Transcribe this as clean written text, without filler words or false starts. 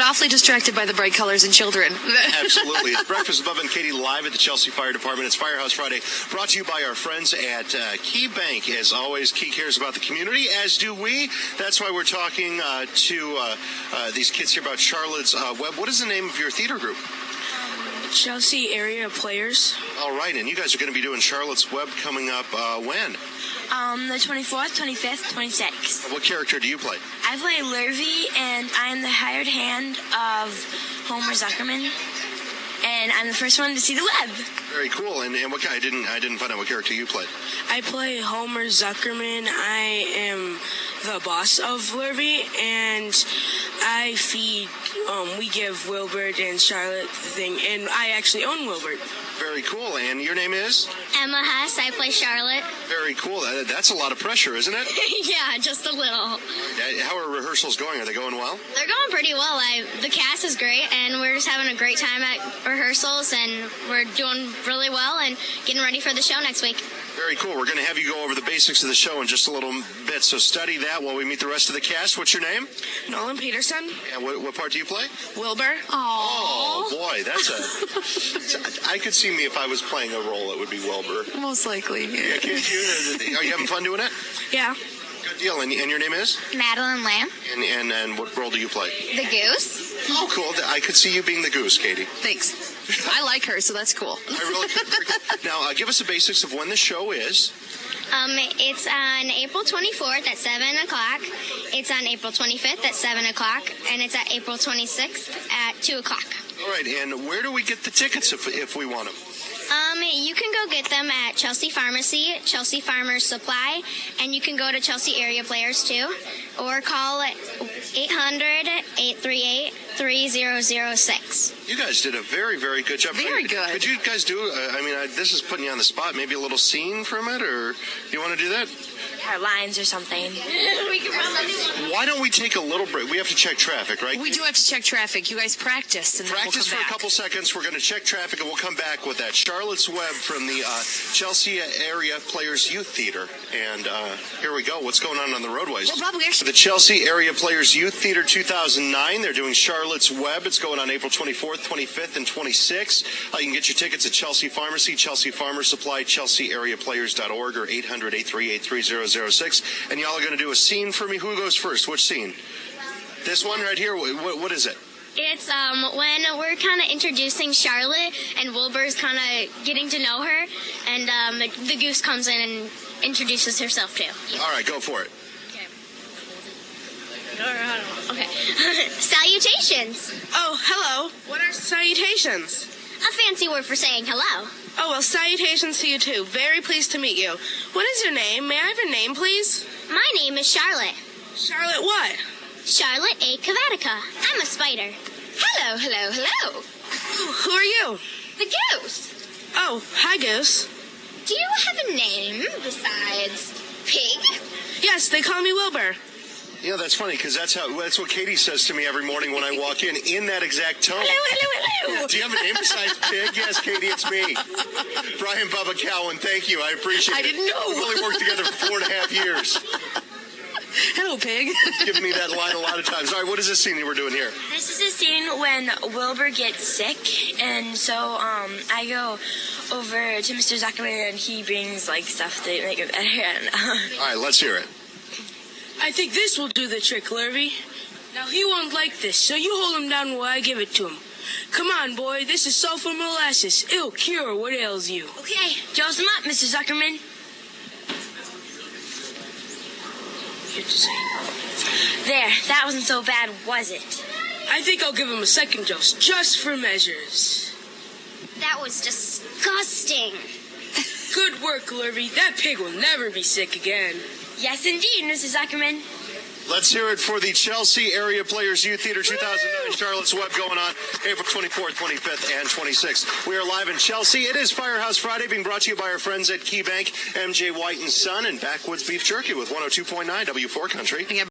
awfully distracted by the bright colors and children. Absolutely. It's Breakfast with Bubba and Katie live at the Chelsea Fire Department. It's Firehouse Friday, brought to you by our friends at Key Bank. As always, Key cares about the community, as do we. That's why we're talking to these kids here about Charlotte's Web. What is the name of your theater group? Chelsea Area Players. All right, and you guys are going to be doing Charlotte's Web coming up when? The 24th, 25th, 26th. What character do you play? I play Lurvy, and I'm the hired hand of Homer Zuckerman. And I'm the first one to see the web. Very cool. And what I didn't find out what character you played. I play Homer Zuckerman. I am the boss of Lurvy, and I feed. We give Wilbert and Charlotte the thing, and I actually own Wilbert. Very cool. And your name is? Emma Hess. I play Charlotte. Very cool. That's a lot of pressure, isn't it? Yeah, just a little. How are rehearsals going? Are they going well? They're going pretty well. The cast is great, and we're just having a great time at rehearsals, and we're doing really well and getting ready for the show next week. Very cool. We're going to have you go over the basics of the show in just a little bit, so study that while we meet the rest of the cast. What's your name? Nolan Peterson. And what part do you play? Wilbur. Oh, boy, I could see me if I was playing a role, it would be Wilbur. Most likely. Yeah, can't you? Are you having fun doing it? Yeah. Good deal. And your name is? Madeline Lamb. And what role do you play? The Goose. Oh, cool. I could see you being the Goose, Katie. Thanks. I like her, so that's cool. I really cool. Now, give us the basics of when the show is. It's on April 24th at 7 o'clock. It's on April 25th at 7 o'clock. And it's at April 26th at 2 o'clock. All right. And where do we get the tickets if we want them? You can go get them at Chelsea Pharmacy, Chelsea Farmers Supply, and you can go to Chelsea Area Players too, or call 800-838-3006. You guys did a very, very good job. Very good. Could you guys do, this is putting you on the spot, maybe a little scene from it, or do you want to do that? Our lines or something. Why don't we take a little break? We have to check traffic, right? We do have to check traffic. You guys practice, and then Practice we'll for come a back. couple seconds. We're going to check traffic, and we'll come back with that. Charlotte's Web from the Chelsea Area Players Youth Theater. And here we go. What's going on the roadways? Well, Bob, we actually... The Chelsea Area Players Youth Theater 2009. They're doing Charlotte's Web. It's going on April 24th, 25th, and 26th. You can get your tickets at Chelsea Pharmacy, Chelsea Farmers Supply, ChelseaAreaPlayers.org, or 800-838-3006. And y'all are going to do a scene for me. Who goes first? Which scene? This one right here? What is it? It's when we're kind of introducing Charlotte, and Wilbur's kind of getting to know her, and the Goose comes in and introduces herself too. Yeah. All right, go for it. Okay. Salutations. Oh, hello. What are salutations? A fancy word for saying hello. Oh, well, salutations to you too. Very pleased to meet you. What is your name? May I have your name, please? My name is Charlotte. Charlotte what? Charlotte A. Cavatica. I'm a spider. Hello, hello, hello. Who are you? The Goose. Oh, hi, Goose. Do you have a name besides Pig? Yes, they call me Wilbur. Yeah, that's funny because that's what Katie says to me every morning when I walk in that exact tone. Hello, hello, hello. Do you have a name besides Pig? Yes, Katie, it's me. Brian Bubba Cowan, thank you. I appreciate it. I didn't know. We've only worked together for 4.5 years. Hello, Pig. Given me that line a lot of times. All right, what is this scene that we're doing here? This is a scene when Wilbur gets sick, and so I go over to Mr. Zuckerman, and he brings stuff to make it better. All right, let's hear it. I think this will do the trick, Lurvy. Now, he won't like this, so you hold him down while I give it to him. Come on, boy. This is sulfur molasses. It'll cure what ails you. Okay. Dose him up, Mr. Zuckerman. There. That wasn't so bad, was it? I think I'll give him a second dose, just for measures. That was disgusting. Good work, Lurvy. That pig will never be sick again. Yes, indeed, Mr. Zuckerman. Let's hear it for the Chelsea Area Players Youth Theater 2009 Charlotte's Web going on April 24th, 25th, and 26th. We are live in Chelsea. It is Firehouse Friday, being brought to you by our friends at Key Bank, MJ White & Son, and Backwoods Beef Jerky with 102.9 W4 Country.